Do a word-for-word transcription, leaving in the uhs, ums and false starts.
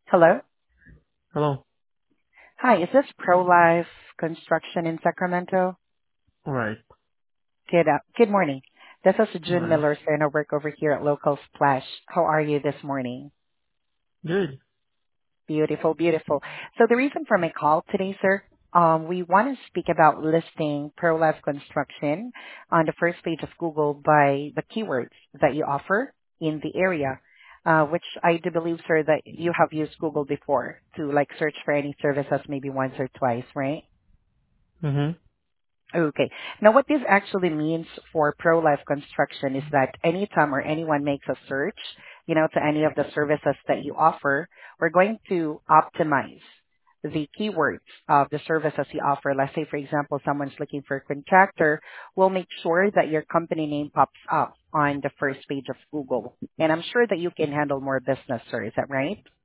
Hello. Hello. Hi, is this Pro-Life Construction in Sacramento? All right. Good, uh, good morning. This is June Morning. Miller, and I work over here at Local Splash. How are you this morning? Good. Beautiful, beautiful. So the reason for my call today, sir, um, we want to speak about listing Pro-Life Construction on the first page of Google by the keywords that you offer in the area, uh, which I do believe, sir, that you have used Google before to like search for any services maybe once or twice, right? Mhm. Okay. Now, what this actually means for pro-life construction is that anytime or anyone makes a search, you know, to any of the services that you offer, we're going to optimize the keywords of the services you offer. Let's say, for example, someone's looking for a contractor, we'll make sure that your company name pops up on the first page of Google. And I'm sure that you can handle more business, sir. Is that right?